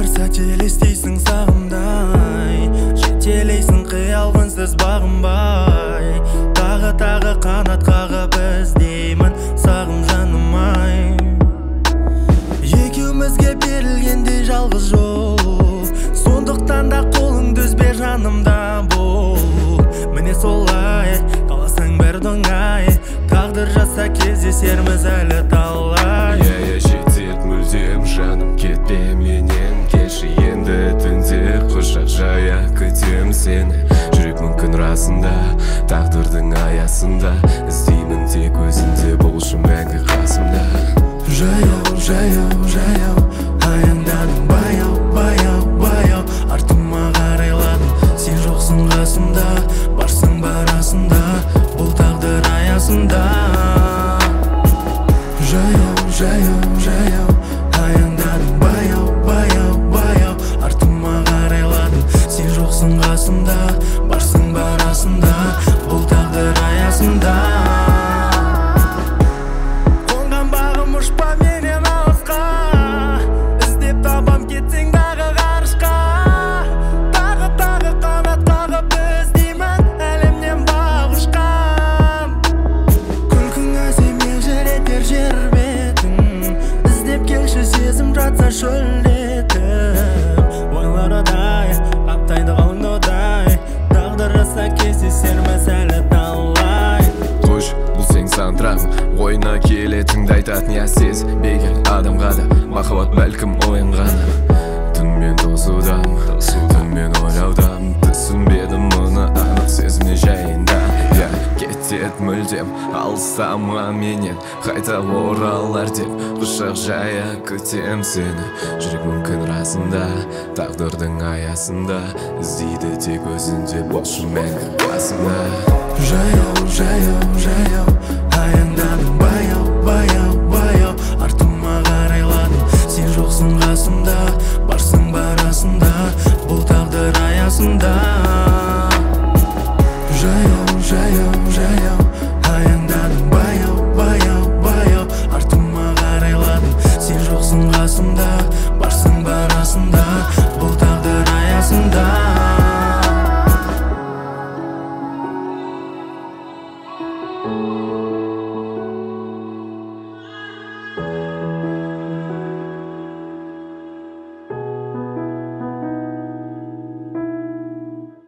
сәт елестейсің сағымдай, жетелейсің қиял үнсіз бағынбай. Тағы қанат қағып іздеймін сағым жаным ай. Екеумізге берілгендей жалғыз жол, сондықтан да қолыңды үзбе жанымда бол. Міне солай, қаласаң бәрі оңай, тағдыр жазса кездесерміз әлі талай. Жетеді мүлдем жаным, кетпе менен, келші енді түнде құшақ жая күтем сені. Жүрек мүмкін расында, тағдырдың аясында, іздеймін тек өзіңде, болшы мәңгі қасымда. Жаяу, аяңдадым баяу, артыма қарайладым, сен жоқсың қасымда, барсың барасында, бұл тағдыр аясында. Жаяу, аяңдадым баяу, артыма қарайладым, сен жоқсың қасымда, барсың барасында, бұл тағдыр аясында. Қонған бағым ұшпа менен алысқа, іздеп табам кетсең дағы ғарышқа. Тағы қанат қағып іздеймін әлемнен бақ ұшқан. Күлкің әсем елжіретер жер бетін, іздеп келші сезім жатса шөлдетіп. Ойларыдай қаптайды қалың одай, тағдыр жазса кездесерміз әлі талай. Қош, бұл сен саундтрағым, ойына келетіңді айтатын я сезбеген адамға да махаббат бәлкім ойын ғана. Түнмен тосудам, түнмен ойлаудам, түсінбедім мұны анық сезімне жайында. Кетет мүлдем алыстама менен, қайта оралар деп құшақ жая күтем сені. Жүрек мүмкін расында, тағдырдың аясында, іздейді тек өзінде, болшы мәңгі қасымда. Жаяу, аяңдадым баяу, артыма қарайладым, сен жоқсың қасымда,